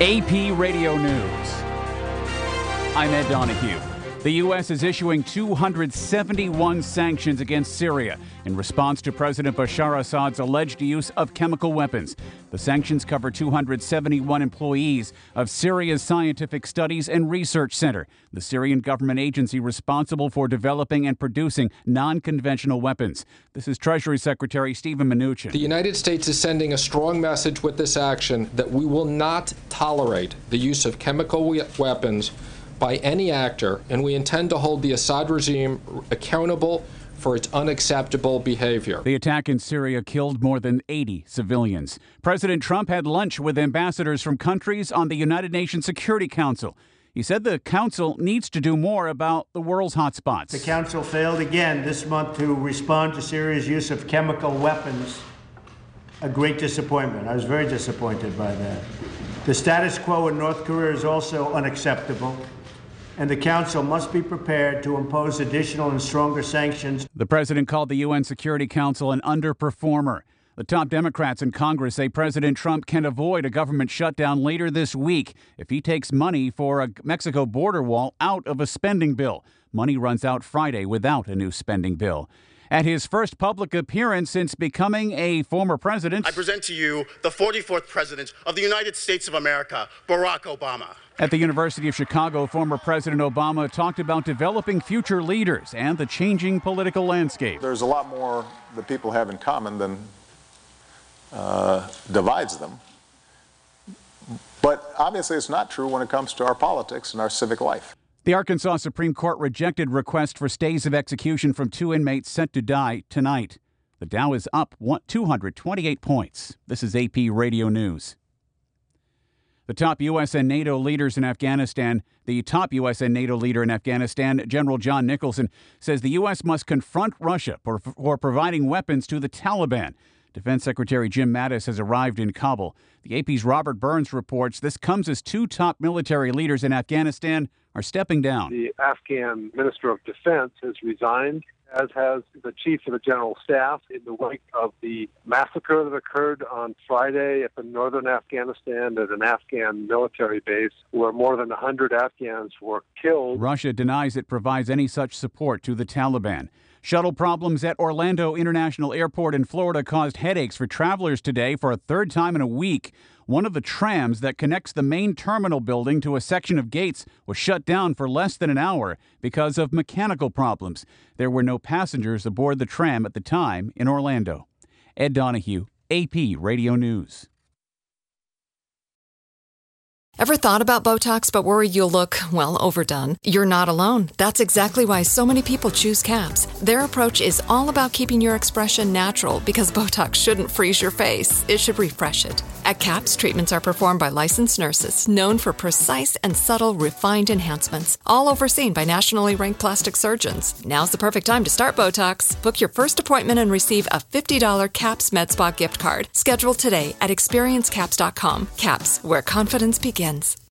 AP Radio News. I'm Ed Donahue. The U.S. is issuing 271 sanctions against Syria in response to President Bashar Assad's alleged use of chemical weapons. The sanctions cover 271 employees of Syria's Scientific Studies and Research Center, the Syrian government agency responsible for developing and producing non-conventional weapons. This is Treasury Secretary Steven Mnuchin. The United States is sending a strong message with this action that we will not tolerate the use of chemical weapons by any actor, and we intend to hold the Assad regime accountable for its unacceptable behavior. The attack in Syria killed more than 80 civilians. President Trump had lunch with ambassadors from countries on the United Nations Security Council. He said the council needs to do more about the world's hotspots. The council failed again this month to respond to Syria's use of chemical weapons. A great disappointment. I was very disappointed by that. The status quo in North Korea is also unacceptable, and the Council must be prepared to impose additional and stronger sanctions. The president called the UN Security Council an underperformer. The top Democrats in Congress say President Trump can avoid a government shutdown later this week if he takes money for a Mexico border wall out of a spending bill. Money runs out Friday without a new spending bill. At his first public appearance since becoming a former president, I present to you the 44th President of the United States of America, Barack Obama. At the University of Chicago, former President Obama talked about developing future leaders and the changing political landscape. There's a lot more that people have in common than divides them. But obviously it's not true when it comes to our politics and our civic life. The Arkansas Supreme Court rejected request for stays of execution from 2 inmates set to die tonight. The Dow is up 228 points. This is AP Radio News. The top U.S. and NATO leaders in Afghanistan, General John Nicholson, says the U.S. must confront Russia for providing weapons to the Taliban. Defense Secretary Jim Mattis has arrived in Kabul. The AP's Robert Burns reports this comes as 2 top military leaders in Afghanistan are stepping down. The Afghan Minister of Defense has resigned, as has the Chief of the General Staff, in the wake of the massacre that occurred on Friday up in northern Afghanistan at an Afghan military base where more than 100 Afghans were killed. Russia denies it provides any such support to the Taliban. Shuttle problems at Orlando International Airport in Florida caused headaches for travelers today for a third time in a week. One of the trams that connects the main terminal building to a section of gates was shut down for less than an hour because of mechanical problems. There were no passengers aboard the tram at the time in Orlando. Ed Donahue, AP Radio News. Ever thought about Botox but worried you'll look, well, overdone? You're not alone. That's exactly why so many people choose CAPS. Their approach is all about keeping your expression natural because Botox shouldn't freeze your face. It should refresh it. At CAPS, treatments are performed by licensed nurses known for precise and subtle refined enhancements, all overseen by nationally ranked plastic surgeons. Now's the perfect time to start Botox. Book your first appointment and receive a $50 CAPS MedSpa gift card. Schedule today at experiencecaps.com. CAPS, where confidence begins.